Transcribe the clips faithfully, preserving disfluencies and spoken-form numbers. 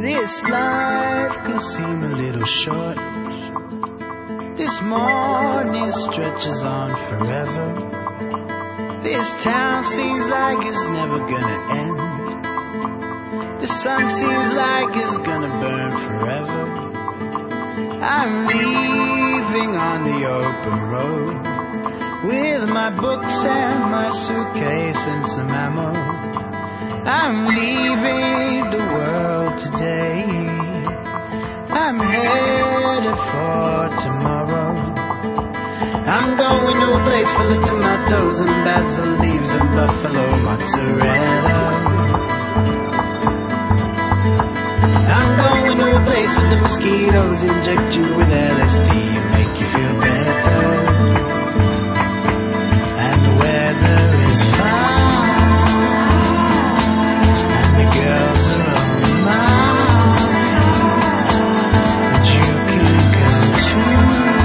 This life could seem a little short. This morning stretches on forever. This town seems like it's never gonna end. The sun seems like it's gonna burn forever. I'm leaving on the open road with my books and my suitcase and some ammo. I'm leaving the world today. I'm headed for tomorrow. I'm going to a place full of tomatoes and basil leaves and buffalo mozzarella. I'm going to a place where the mosquitoes inject you with L S D and make you feel better. And the weather is fine, and the girls are all mine, but you can come too,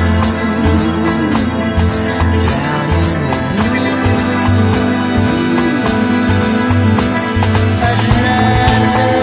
down in the blue Atlantic.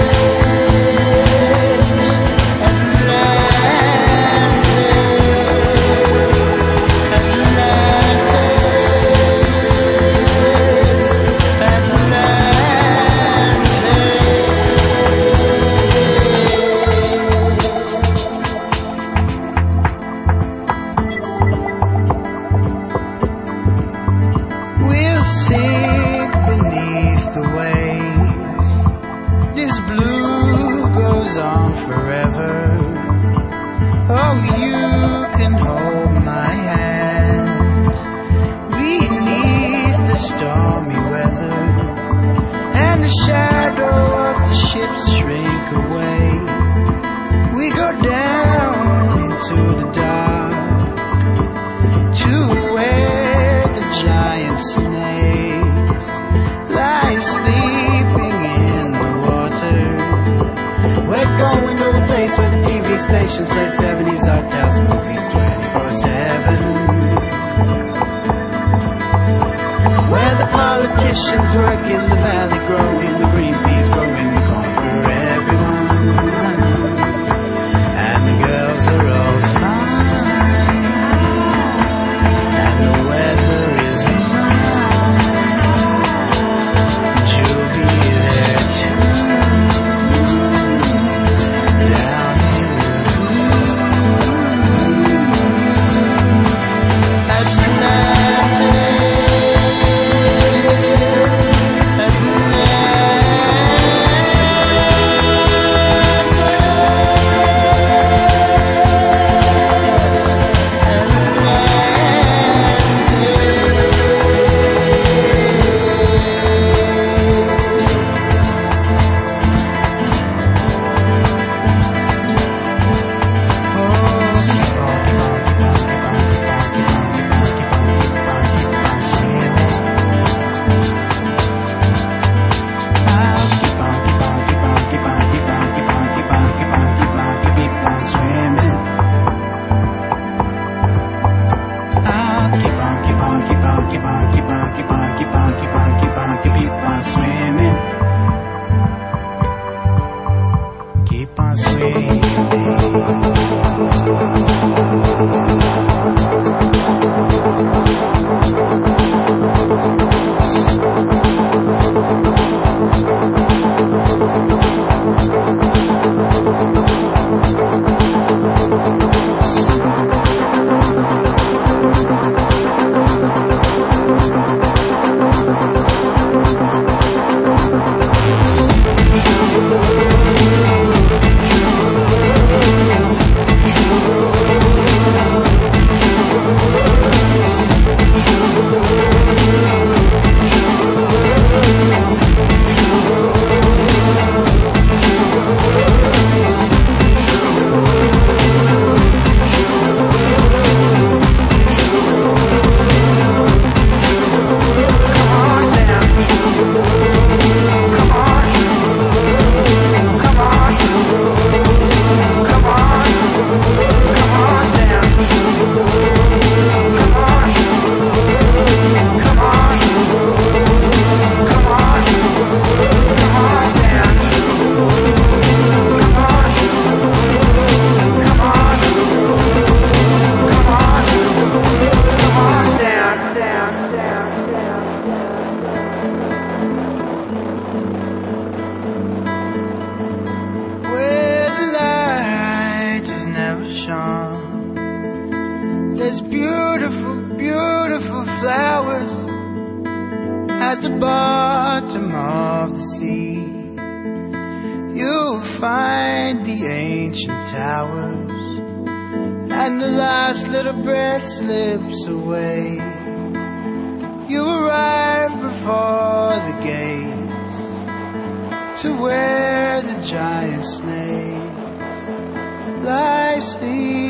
Stations play seventies art house movies twenty-four seven, where the politicians work in the valley, growing the green peas, growing the corn for everyone, and the girls are all fine, and the weather is mine, and you'll be there too, down Atlantic, Atlantic. find the ancient towers, and the last little breath slips away. You arrive before the gates to where the giant snakes lie sleeping.